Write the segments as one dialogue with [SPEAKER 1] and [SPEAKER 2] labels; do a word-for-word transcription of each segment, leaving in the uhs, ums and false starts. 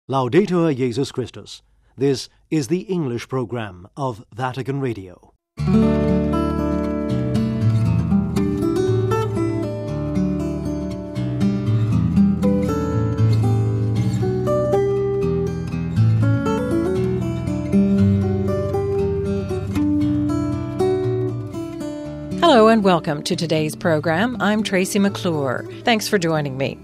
[SPEAKER 1] Laudetur Jesus Christus. This is the English program of Vatican Radio.
[SPEAKER 2] Hello and welcome to today's program. I'm Tracy McClure. Thanks for joining me.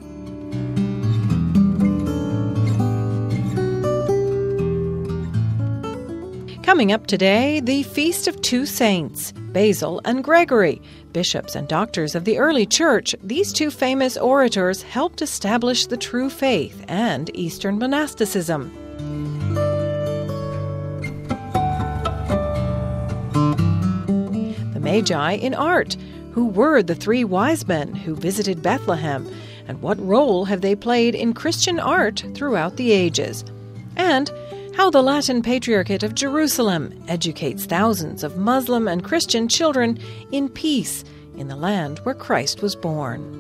[SPEAKER 2] Coming up today, the feast of two saints, Basil and Gregory. Bishops and doctors of the early church, these two famous orators helped establish the true faith and Eastern monasticism. The Magi in art. Who were the three wise men who visited Bethlehem, and what role have they played in Christian art throughout the ages? And how the Latin Patriarchate of Jerusalem educates thousands of Muslim and Christian children in peace in the land where Christ was born.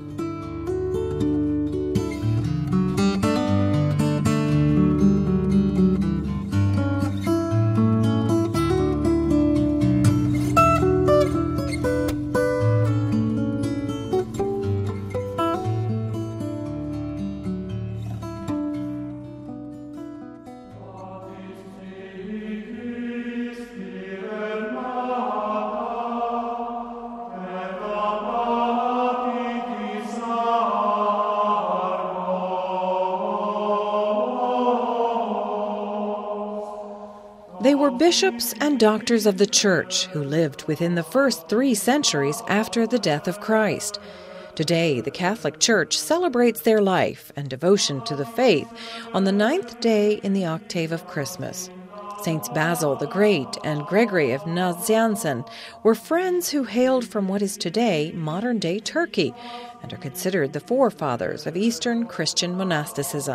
[SPEAKER 2] They were bishops and doctors of the Church who lived within the first three centuries after the death of Christ. Today, the Catholic Church celebrates their life and devotion to the faith on the ninth day in the octave of Christmas. Saints Basil the Great and Gregory of Nazianzen were friends who hailed from what is today modern-day Turkey and are considered the forefathers of Eastern Christian monasticism.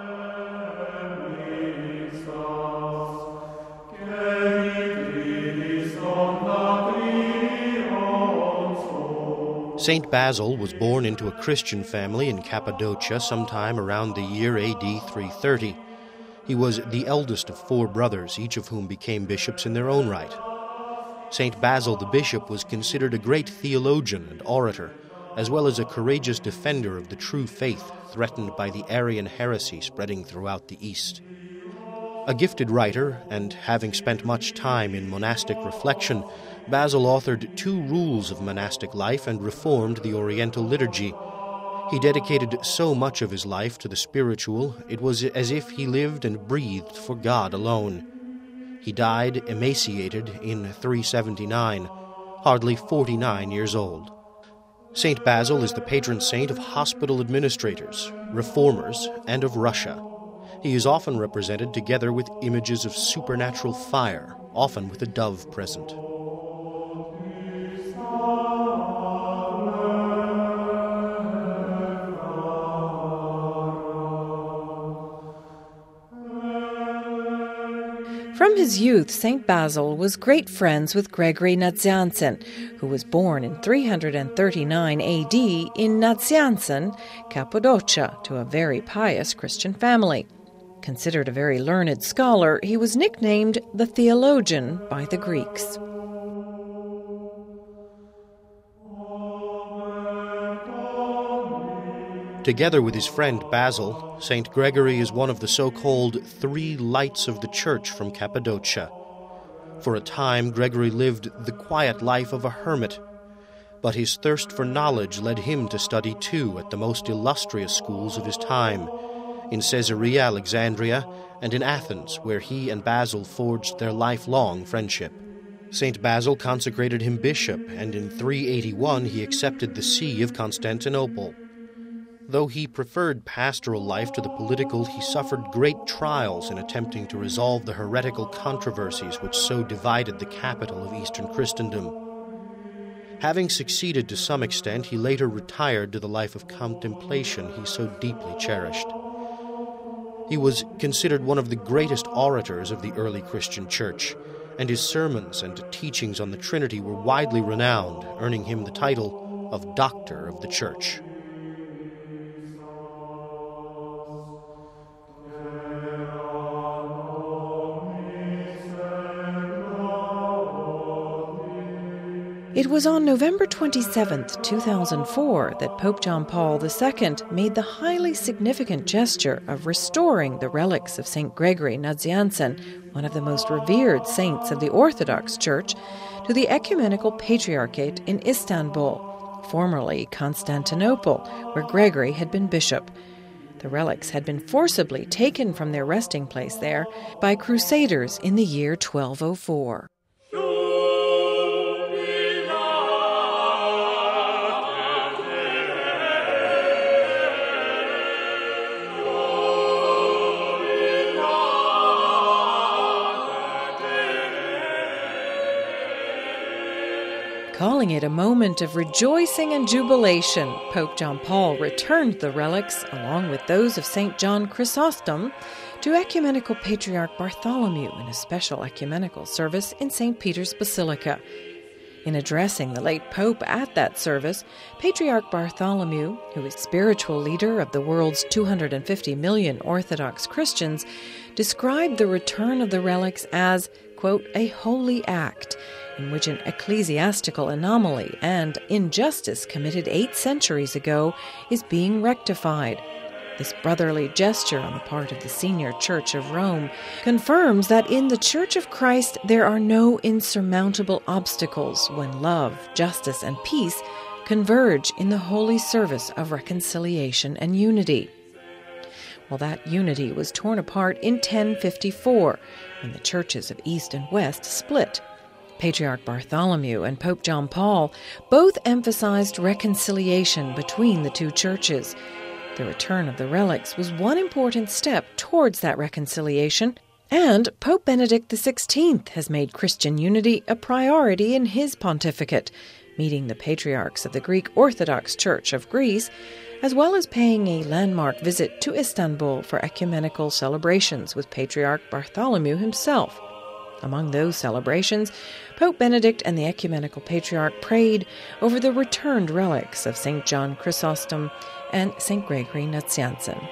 [SPEAKER 3] Saint Basil was born into a Christian family in Cappadocia sometime around the year A D three thirty. He was the eldest of four brothers, each of whom became bishops in their own right. Saint Basil the bishop was considered a great theologian and orator, as well as a courageous defender of the true faith threatened by the Arian heresy spreading throughout the East. A gifted writer, and having spent much time in monastic reflection, Basil authored two rules of monastic life and reformed the Oriental liturgy. He dedicated so much of his life to the spiritual, it was as if he lived and breathed for God alone. He died emaciated in three seventy-nine, hardly forty-nine years old. Saint Basil is the patron saint of hospital administrators, reformers, and of Russia. He is often represented together with images of supernatural fire, often with a dove present.
[SPEAKER 2] From his youth, Saint Basil was great friends with Gregory Nazianzen, who was born in three thirty-nine A D in Nazianzen, Cappadocia, to a very pious Christian family. Considered a very learned scholar, he was nicknamed the theologian by the Greeks.
[SPEAKER 3] Together with his friend Basil, Saint Gregory is one of the so-called three lights of the Church from Cappadocia. For a time, Gregory lived the quiet life of a hermit, but his thirst for knowledge led him to study too at the most illustrious schools of his time, in Caesarea Alexandria and in Athens, where he and Basil forged their lifelong friendship. Saint Basil consecrated him bishop, and in three eighty-one he accepted the see of Constantinople. Though he preferred pastoral life to the political, he suffered great trials in attempting to resolve the heretical controversies which so divided the capital of Eastern Christendom. Having succeeded to some extent, he later retired to the life of contemplation he so deeply cherished. He was considered one of the greatest orators of the early Christian Church, and his sermons and teachings on the Trinity were widely renowned, earning him the title of Doctor of the Church.
[SPEAKER 2] It was on November twenty-seventh, two thousand four, that Pope John Paul the Second made the highly significant gesture of restoring the relics of Saint Gregory Nazianzen, one of the most revered saints of the Orthodox Church, to the Ecumenical Patriarchate in Istanbul, formerly Constantinople, where Gregory had been bishop. The relics had been forcibly taken from their resting place there by crusaders in the year twelve oh four. Calling it a moment of rejoicing and jubilation, Pope John Paul returned the relics, along with those of Saint John Chrysostom, to Ecumenical Patriarch Bartholomew in a special ecumenical service in Saint Peter's Basilica. In addressing the late Pope at that service, Patriarch Bartholomew, who is spiritual leader of the world's two hundred fifty million Orthodox Christians, described the return of the relics as, quote, a holy act, in which an ecclesiastical anomaly and injustice committed eight centuries ago is being rectified. This brotherly gesture on the part of the senior Church of Rome confirms that in the Church of Christ there are no insurmountable obstacles when love, justice, and peace converge in the holy service of reconciliation and unity. Well, that unity was torn apart in ten fifty-four, when the churches of East and West split. Patriarch Bartholomew and Pope John Paul both emphasized reconciliation between the two churches. The return of the relics was one important step towards that reconciliation, and Pope Benedict the sixteenth has made Christian unity a priority in his pontificate, meeting the patriarchs of the Greek Orthodox Church of Greece, as well as paying a landmark visit to Istanbul for ecumenical celebrations with Patriarch Bartholomew himself. Among those celebrations, Pope Benedict and the Ecumenical Patriarch prayed over the returned relics of Saint John Chrysostom and Saint Gregory Nazianzen.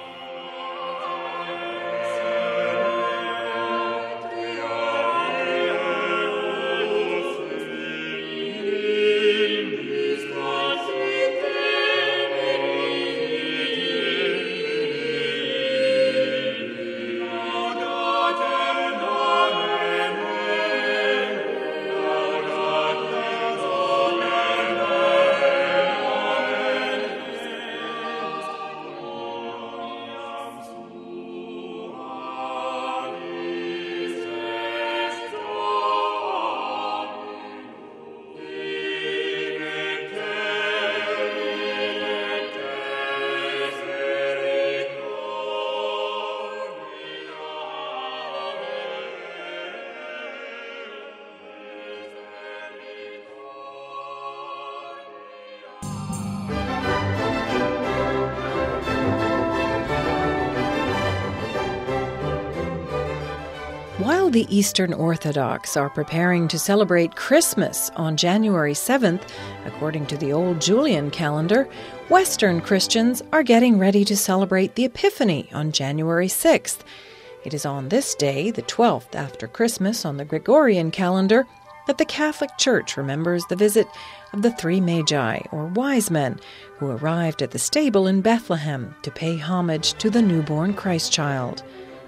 [SPEAKER 2] While the Eastern Orthodox are preparing to celebrate Christmas on January seventh, according to the old Julian calendar, Western Christians are getting ready to celebrate the Epiphany on January sixth. It is on this day, the twelfth after Christmas on the Gregorian calendar, that the Catholic Church remembers the visit of the three Magi, or wise men, who arrived at the stable in Bethlehem to pay homage to the newborn Christ child.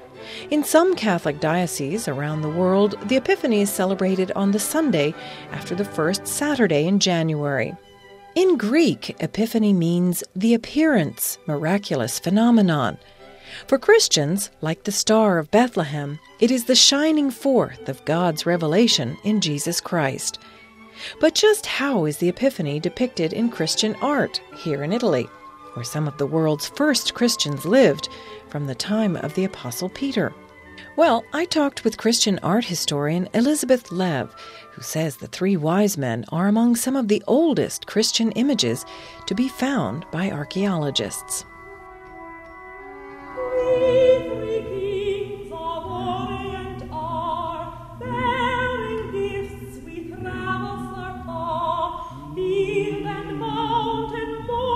[SPEAKER 2] In some Catholic dioceses around the world, the Epiphany is celebrated on the Sunday after the first Saturday in January. In Greek, Epiphany means the appearance, miraculous phenomenon. For Christians, like the Star of Bethlehem, it is the shining forth of God's revelation in Jesus Christ. But just how is the Epiphany depicted in Christian art here in Italy, where some of the world's first Christians lived from the time of the Apostle Peter? Well, I talked with Christian art historian Elizabeth Lev, who says the three wise men are among some of the oldest Christian images to be found by archaeologists.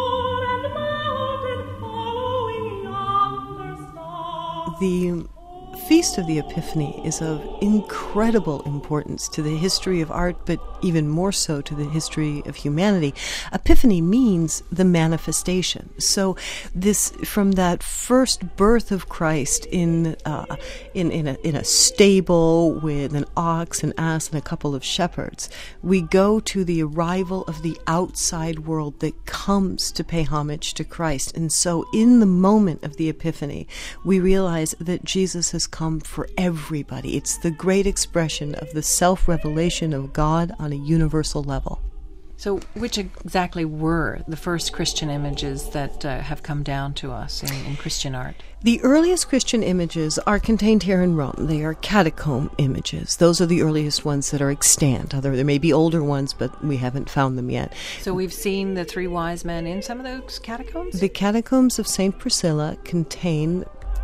[SPEAKER 4] The Feast of the Epiphany is of incredible importance to the history of art, but even more so to the history of humanity. Epiphany means the manifestation. So this, from that first birth of Christ in uh, in in a, in a stable with an ox, an ass, and a couple of shepherds, we go to the arrival of the outside world that comes to pay homage to Christ. And so in the moment of the Epiphany, we realize that Jesus has come for everybody. It's the great expression of the self-revelation of God on a universal level.
[SPEAKER 2] So which exactly were the first Christian images that uh, have come down to us in, in Christian art?
[SPEAKER 4] The earliest Christian images are contained here in Rome. They are catacomb images. Those are the earliest ones that are extant. Other, there may be older ones, but we haven't found them yet.
[SPEAKER 2] So we've seen the three wise men in some of those catacombs?
[SPEAKER 4] The catacombs of Saint Priscilla contain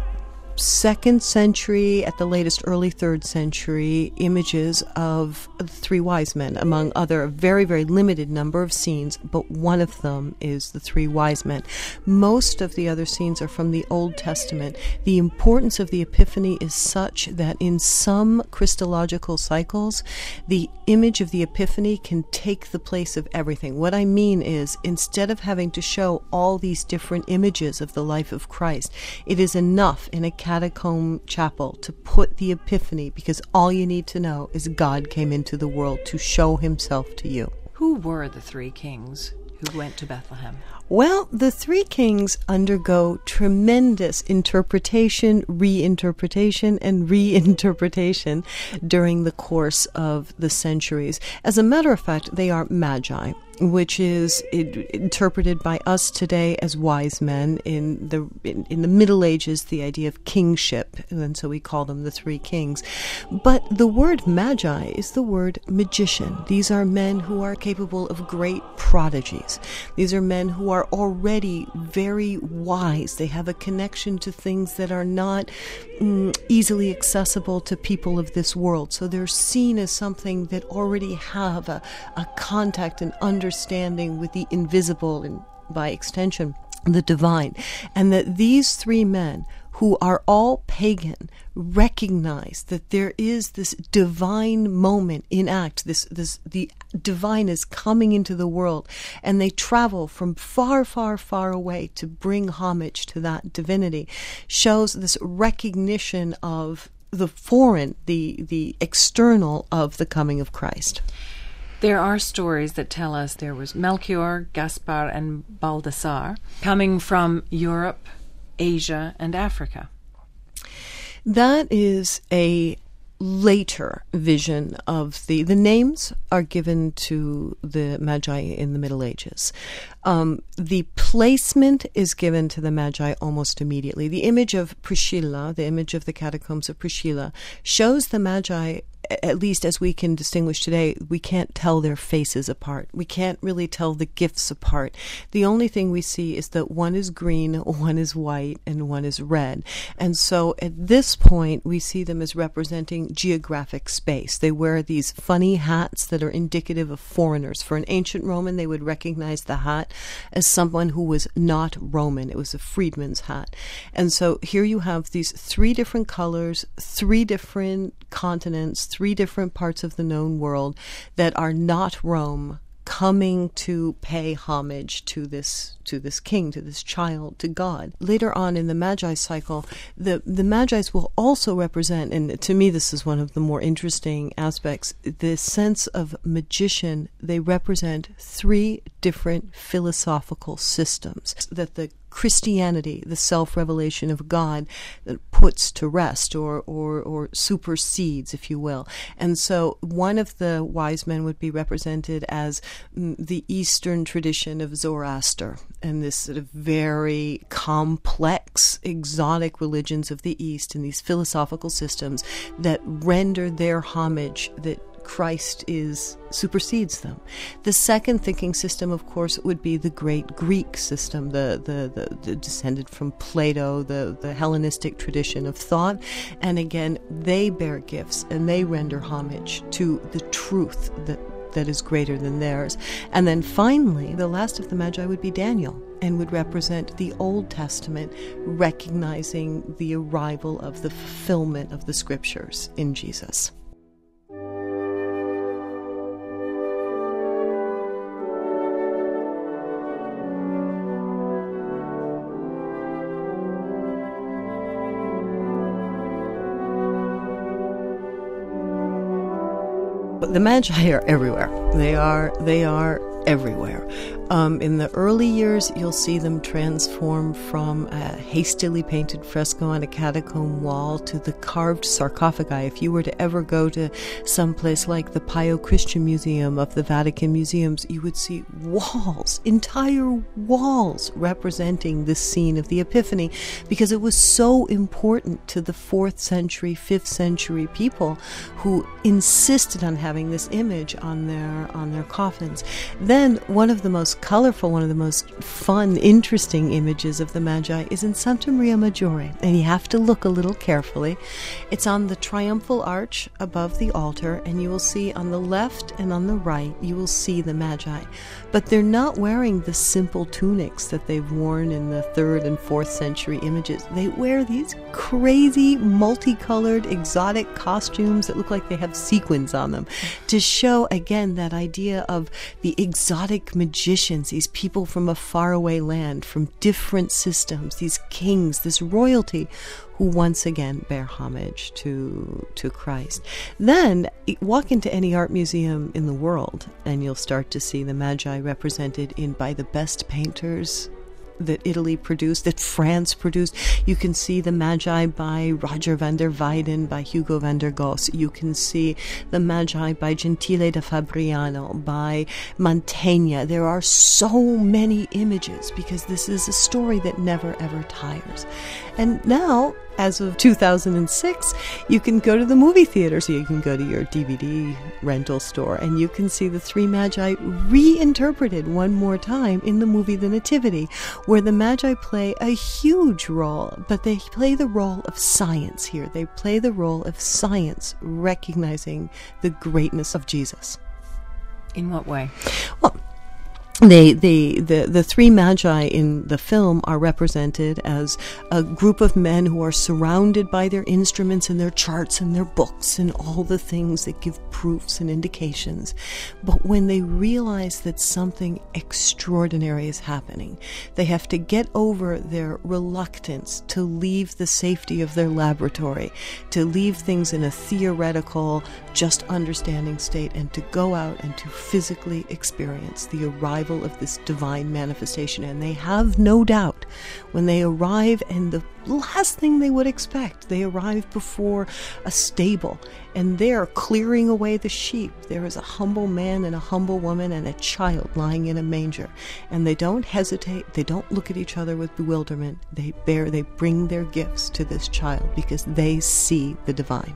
[SPEAKER 4] second century, at the latest early third century, images of the three wise men, among other, a very, very limited number of scenes, but one of them is the three wise men. Most of the other scenes are from the Old Testament. The importance of the Epiphany is such that in some Christological cycles, the image of the Epiphany can take the place of everything. What I mean is, instead of having to show all these different images of the life of Christ, it is enough in a catacomb chapel to put the Epiphany, because all you need to know is God came into the world to show himself to you.
[SPEAKER 2] Who were the three kings who went to Bethlehem?
[SPEAKER 4] Well, the three kings undergo tremendous interpretation, reinterpretation, and reinterpretation during the course of the centuries. As a matter of fact, they are magi, which is it, interpreted by us today as wise men. In the in, in the Middle Ages, the idea of kingship, and so we call them the three kings. But the word magi is the word magician. These are men who are capable of great prodigies. These are men who are already very wise. They have a connection to things that are not mm, easily accessible to people of this world. So they're seen as something that already have a, a contact and understanding with the invisible and, by extension, the divine. And that these three men, who are all pagan, recognize that there is this divine moment in act. This, this, the divine is coming into the world, and they travel from far, far, far away to bring homage to that divinity. Shows this recognition of the foreign, the the external of the coming of Christ.
[SPEAKER 2] There are stories that tell us there was Melchior, Gaspar, and Baldassar coming from Europe, Asia, and Africa.
[SPEAKER 4] That is a later vision of the... The names are given to the Magi in the Middle Ages. Um, the placement is given to the Magi almost immediately. The image of Priscilla, the image of the catacombs of Priscilla, shows the Magi, at least as we can distinguish today. We can't tell their faces apart. We can't really tell the gifts apart. The only thing we see is that one is green, one is white, and one is red. And so at this point, we see them as representing geographic space. They wear these funny hats that are indicative of foreigners. For an ancient Roman, they would recognize the hat as someone who was not Roman. It was a freedman's hat. And so here you have these three different colors, three different continents, three different parts of the known world that are not Rome, coming to pay homage to this to this king, to this child, to God. Later on in the Magi cycle, the, the Magi's will also represent, and to me this is one of the more interesting aspects, the sense of magician. They represent three different philosophical systems that the Christianity, the self-revelation of God, that puts to rest or, or, or supersedes, if you will. And so one of the wise men would be represented as mm, the Eastern tradition of Zoroaster, and this sort of very complex, exotic religions of the East, and these philosophical systems that render their homage, that Christ is supersedes them. The second thinking system, of course, would be the great Greek system, the the, the, the descended from Plato, the, the Hellenistic tradition of thought. And again, they bear gifts and they render homage to the truth that that is greater than theirs. And then finally, the last of the Magi would be Daniel, and would represent the Old Testament, recognizing the arrival of the fulfillment of the Scriptures in Jesus. The Magi are everywhere. They are, they are everywhere. Um, in the early years, you'll see them transform from a hastily painted fresco on a catacomb wall to the carved sarcophagi. If you were to ever go to some place like the Pio Christian Museum of the Vatican Museums, you would see walls, entire walls representing this scene of the Epiphany, because it was so important to the fourth century, fifth century people who insisted on having this image on their on their coffins. Then one of the most colorful, one of the most fun, interesting images of the Magi is in Santa Maria Maggiore, and you have to look a little carefully. It's on the triumphal arch above the altar, and you will see on the left and on the right, you will see the Magi. But they're not wearing the simple tunics that they've worn in the third and fourth century images. They wear these crazy, multicolored, exotic costumes that look like they have sequins on them, to show, again, that idea of the exotic magicians, these people from a faraway land, from different systems, these kings, this royalty, who once again bear homage to to Christ. Then walk into any art museum in the world, and you'll start to see the Magi represented in by the best painters that Italy produced, that France produced. You can see the Magi by Roger van der Weyden, by Hugo van der Goes. You can see the Magi by Gentile da Fabriano, by Mantegna. There are so many images, because this is a story that never ever tires. And now, as of two thousand six, you can go to the movie theater, so you can go to your D V D rental store, and you can see the three Magi reinterpreted one more time in the movie The Nativity, where the Magi play a huge role, but they play the role of science here. They play the role of science, recognizing the greatness of Jesus.
[SPEAKER 2] In what way?
[SPEAKER 4] Well, They, they, the, the three Magi in the film are represented as a group of men who are surrounded by their instruments and their charts and their books and all the things that give proofs and indications. But when they realize that something extraordinary is happening, they have to get over their reluctance to leave the safety of their laboratory, to leave things in a theoretical, just understanding state, and to go out and to physically experience the arrival of this divine manifestation. And they have no doubt when they arrive, and the last thing they would expect, they arrive before a stable, and they're clearing away the sheep. There is a humble man and a humble woman and a child lying in a manger, and they don't hesitate. They don't look at each other with bewilderment. They bear, they bring their gifts to this child because they see the divine.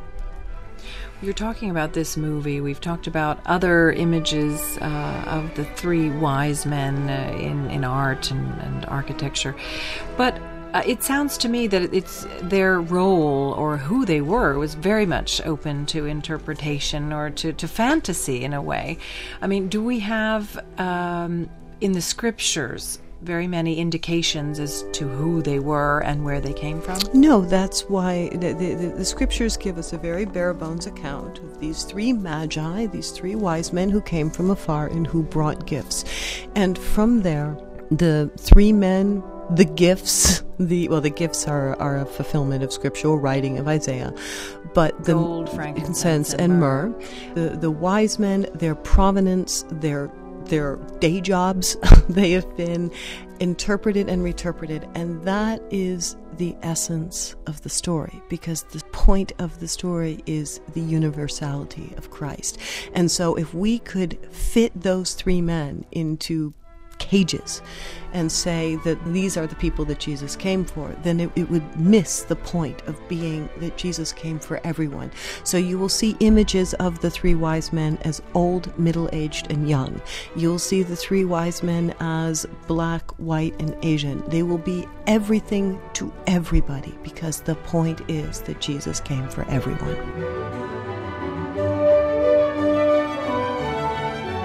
[SPEAKER 2] You're talking about this movie. We've talked about other images uh, of the three wise men uh, in, in art and, and architecture. But uh, it sounds to me that it's their role, or who they were, was very much open to interpretation, or to, to fantasy in a way. I mean, do we have um, in the scriptures very many indications as to who they were and where they came from?
[SPEAKER 4] No, that's why the, the, the scriptures give us a very bare-bones account of these three Magi, these three wise men who came from afar and who brought gifts. And from there, the three men, the gifts, the well, the gifts are, are a fulfillment of scriptural writing of Isaiah, but the
[SPEAKER 2] gold, frankincense, and,
[SPEAKER 4] and
[SPEAKER 2] myrrh.
[SPEAKER 4] myrrh, the, the wise men, their provenance, their their day jobs, they have been interpreted and reinterpreted, and that is the essence of the story, because the point of the story is the universality of Christ. And so if we could fit those three men into cages and say that these are the people that Jesus came for, then it, it would miss the point of being that Jesus came for everyone. So you will see images of the three wise men as old, middle-aged, and young. You'll see the three wise men as black, white, and Asian. They will be everything to everybody, because the point is that Jesus came for everyone.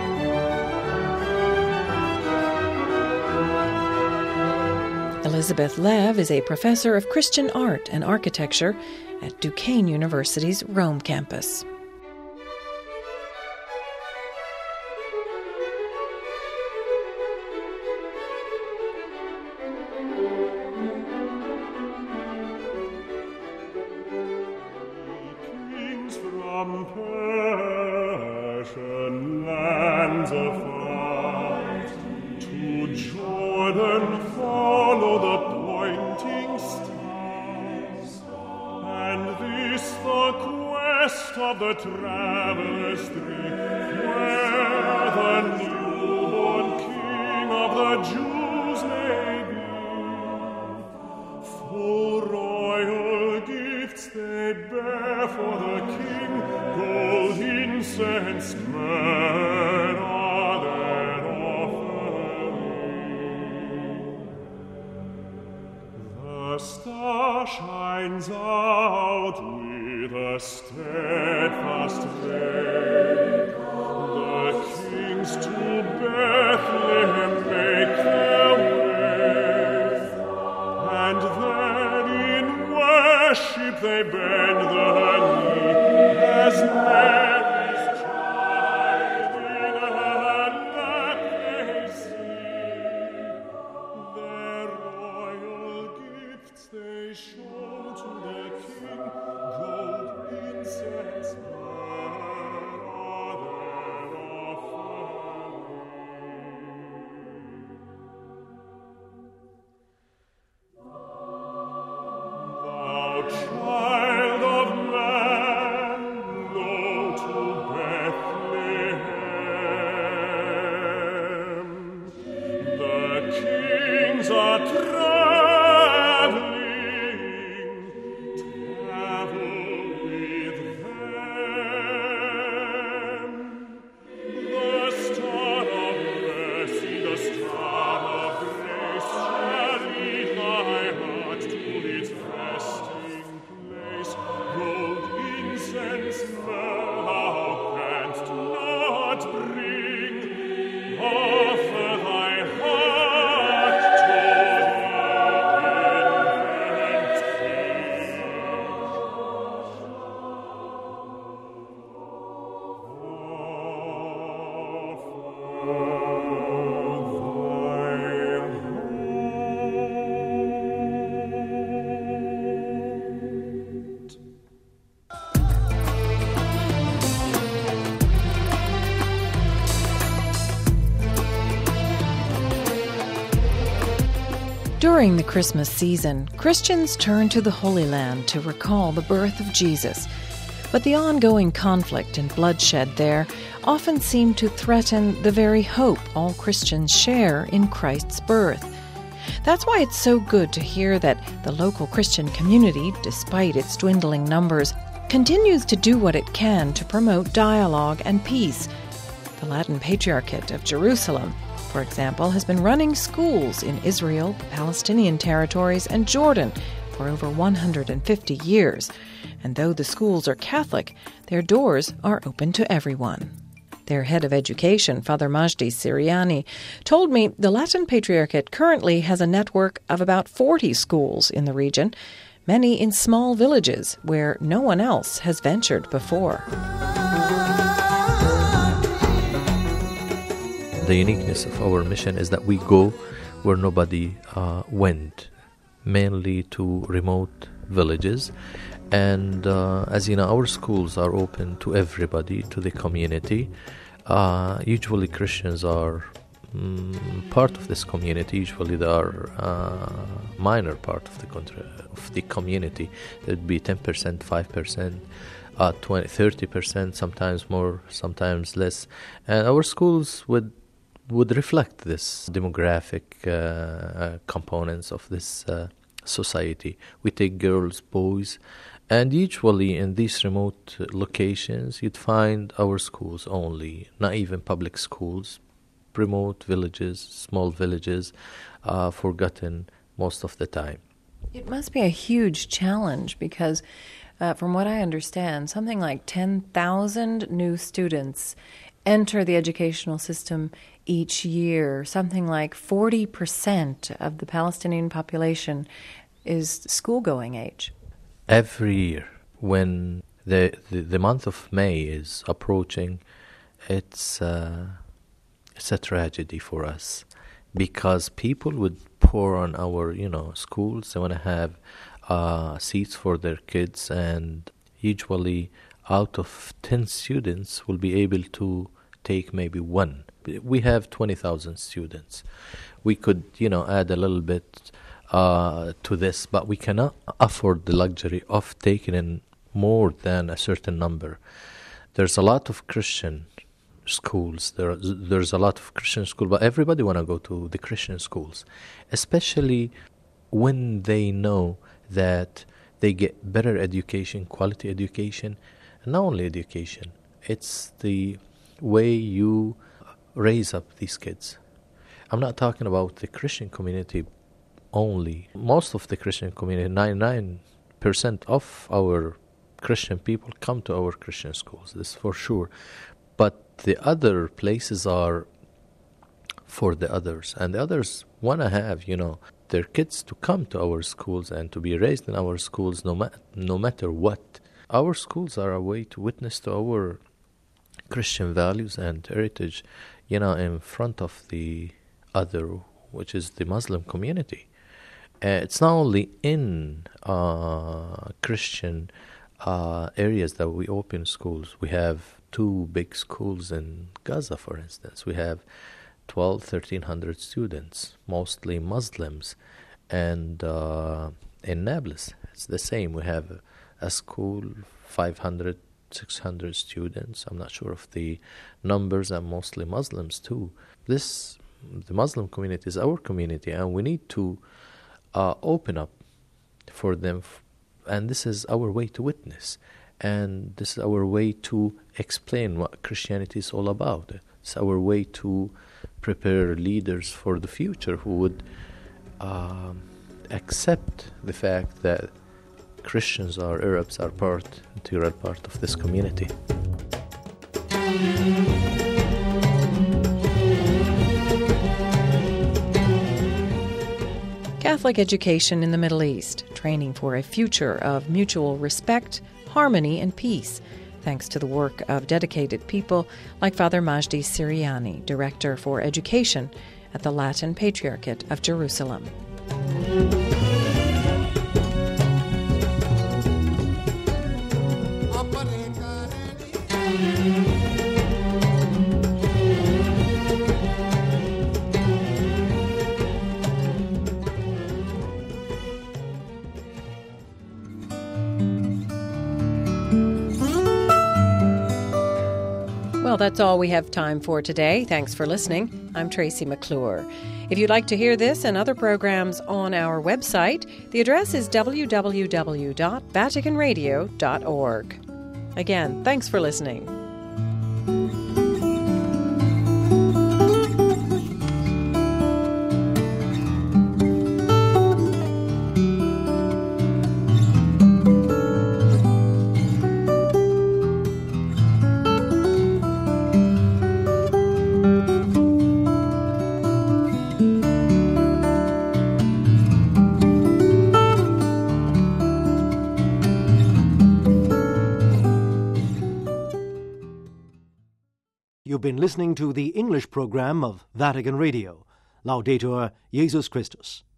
[SPEAKER 2] Elizabeth Lev is a professor of Christian art and architecture at Duquesne University's Rome campus.
[SPEAKER 5] From Persian lands afar to Jordan follow the pointing stars, and this the quest of the travelers three, where the newborn King of the Jews may be. For royal gifts they bear for the King, gold, incense, myrrh are their offering. The star shines out with a steadfast ray. The kings to Bethlehem make their way, and then in worship they bend the knee as Mary's child in her lap they see. Their royal gifts they show to the King, gold, incense, myrrh are their offering. Thou child of man, lo to Bethlehem. The kings are traveling, travel with them. The star of mercy, the star of grace, shall lead thy heart to its resting place. Gold, incense, myrrh thou canst not bring. Offer thy heart to the infant King.
[SPEAKER 2] During the Christmas season, Christians turn to the Holy Land to recall the birth of Jesus. But the ongoing conflict and bloodshed there often seem to threaten the very hope all Christians share in Christ's birth. That's why it's so good to hear that the local Christian community, despite its dwindling numbers, continues to do what it can to promote dialogue and peace. The Latin Patriarchate of Jerusalem, for example, has been running schools in Israel, the Palestinian territories, and Jordan for over one hundred fifty years. And though the schools are Catholic, their doors are open to everyone. Their head of education, Father Majdi Siriani, told me the Latin Patriarchate currently has a network of about forty schools in the region, many in small villages where no one else has ventured before.
[SPEAKER 6] The uniqueness of our mission is that we go where nobody uh, went, mainly to remote villages. And uh, as you know, our schools are open to everybody, to the community. Uh, usually Christians are um, part of this community. Usually they are uh, minor part of the country, of the community. There would be ten percent, five percent, uh, twenty, thirty percent, sometimes more, sometimes less. And our schools would would reflect this demographic uh, uh, components of this uh, society. We take girls, boys, and usually in these remote locations you'd find our schools only, not even public schools, remote villages, small villages, uh, forgotten most of the time.
[SPEAKER 2] It must be a huge challenge because uh, from what I understand, something like ten thousand new students enter the educational system each year. Something like forty percent of the Palestinian population is school-going age.
[SPEAKER 6] Every year, when the, the, the month of May is approaching, it's, uh, it's a tragedy for us, because people would pour on our, you know, schools. They want to have uh, seats for their kids, and usually out of ten students will be able to take maybe one. We have twenty thousand students. We could, you know, add a little bit uh, to this, but we cannot afford the luxury of taking in more than a certain number. There's a lot of Christian schools. There, there's a lot of Christian schools, but everybody want to go to the Christian schools, especially when they know that they get better education, quality education, and not only education. It's the way you raise up these kids. I'm not talking about the Christian community only. Most of the Christian community, ninety-nine percent of our Christian people come to our Christian schools, this for sure. But the other places are for the others, and the others want to have, you know, their kids to come to our schools and to be raised in our schools no, ma- no matter what. Our schools are a way to witness to our Christian values and heritage, you know, in front of the other, which is the Muslim community. Uh, it's not only in uh, Christian uh, areas that we open schools. We have two big schools in Gaza, for instance. We have twelve, thirteen hundred students, mostly Muslims. And uh, in Nablus, it's the same. We have a, a school, five hundred, six hundred students. I'm not sure of the numbers, and mostly Muslims too. This, the Muslim community is our community, and we need to uh, open up for them. F- and this is our way to witness. And this is our way to explain what Christianity is all about. It's our way to prepare leaders for the future who would um, accept the fact that Christians or Arabs are part, integral part of this community.
[SPEAKER 2] Catholic education in the Middle East, training for a future of mutual respect, harmony, and peace, thanks to the work of dedicated people like Father Majdi Siriani, Director for Education at the Latin Patriarchate of Jerusalem. Well, that's all we have time for today. Thanks for listening. I'm Tracy McClure. If you'd like to hear this and other programs on our website, the address is w w w dot vatican radio dot org. Again, thanks for listening.
[SPEAKER 1] You've been listening to the English program of Vatican Radio. Laudetur Jesus Christus.